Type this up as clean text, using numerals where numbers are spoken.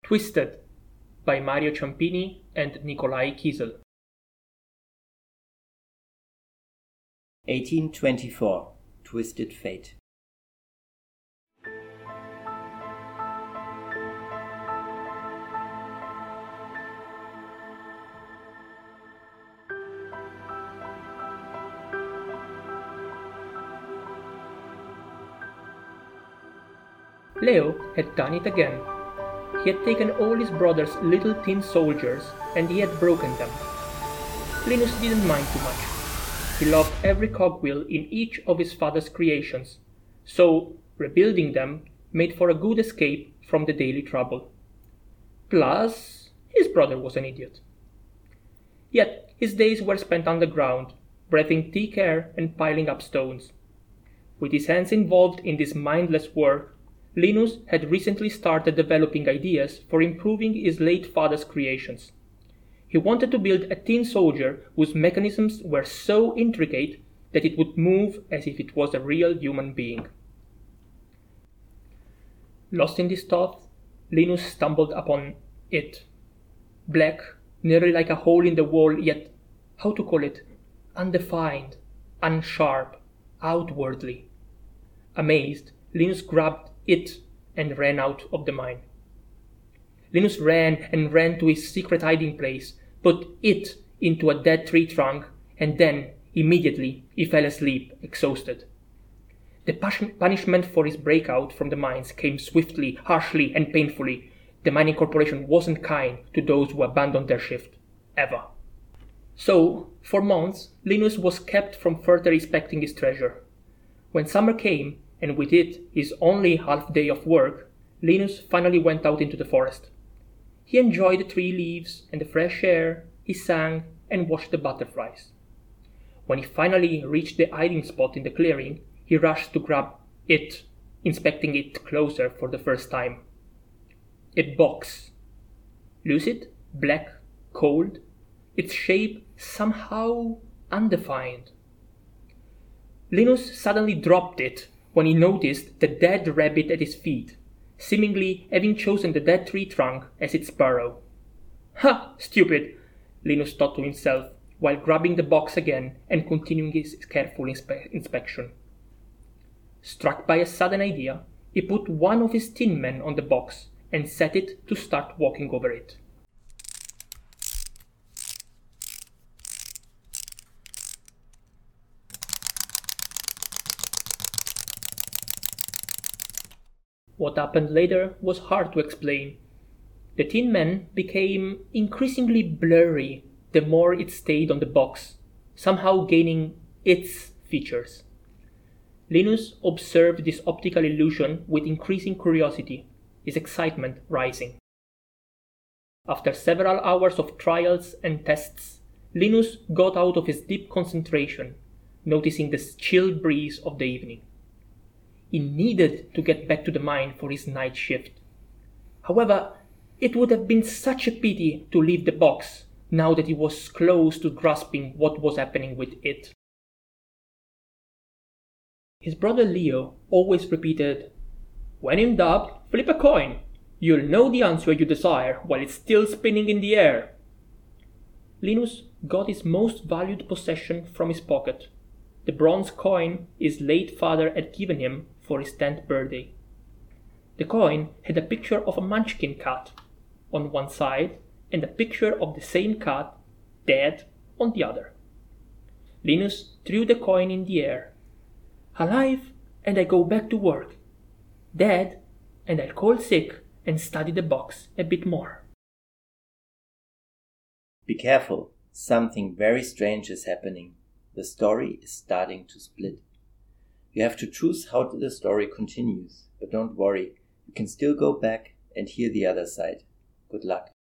Twisted by Mario Ciampini and Nikolai Kiesel. 1824. Twisted Fate. Leo had done it again. He had taken all his brother's little tin soldiers and he had broken them. Linus didn't mind too much. He loved every cogwheel in each of his father's creations, so rebuilding them made for a good escape from the daily trouble. Plus, his brother was an idiot. Yet his days were spent underground, breathing thick air and piling up stones. With his hands involved in this mindless work, Linus had recently started developing ideas for improving his late father's creations. He wanted to build a tin soldier whose mechanisms were so intricate that it would move as if it was a real human being. Lost in this thought, Linus stumbled upon it. Black, nearly like a hole in the wall, yet, how to call it, undefined, unsharp, outwardly. Amazed, Linus grabbed it and ran out of the mine. Linus ran and ran to his secret hiding place, put it into a dead tree trunk, and then, immediately, he fell asleep, exhausted. The punishment for his breakout from the mines came swiftly, harshly, and painfully. The mining corporation wasn't kind to those who abandoned their shift, ever. So, for months, Linus was kept from further inspecting his treasure. When summer came, and with it his only half day of work, Linus finally went out into the forest. He enjoyed the tree leaves and the fresh air, he sang and watched the butterflies. When he finally reached the hiding spot in the clearing, he rushed to grab it, inspecting it closer for the first time. A box. Lucid, black, cold, its shape somehow undefined. Linus suddenly dropped it when he noticed the dead rabbit at his feet, seemingly having chosen the dead tree trunk as its burrow. Ha! Stupid! Linus thought to himself, while grabbing the box again and continuing his careful inspection. Struck by a sudden idea, he put one of his tin men on the box and set it to start walking over it. What happened later was hard to explain. The Tin Man became increasingly blurry the more it stayed on the box, somehow gaining its features. Linus observed this optical illusion with increasing curiosity, his excitement rising. After several hours of trials and tests, Linus got out of his deep concentration, noticing the chill breeze of the evening. He needed to get back to the mine for his night shift. However, it would have been such a pity to leave the box now that he was close to grasping what was happening with it. His brother Leo always repeated, "When in doubt, flip a coin. You'll know the answer you desire while it's still spinning in the air." Linus got his most valued possession from his pocket, the bronze coin his late father had given him for his 10th birthday. The coin had a picture of a munchkin cat on one side and a picture of the same cat, dead, on the other. Linus threw the coin in the air. "Alive, and I go back to work. Dead, and I'll call sick and study the box a bit more." Be careful, something very strange is happening. The story is starting to split. You have to choose how the story continues, but don't worry, you can still go back and hear the other side. Good luck.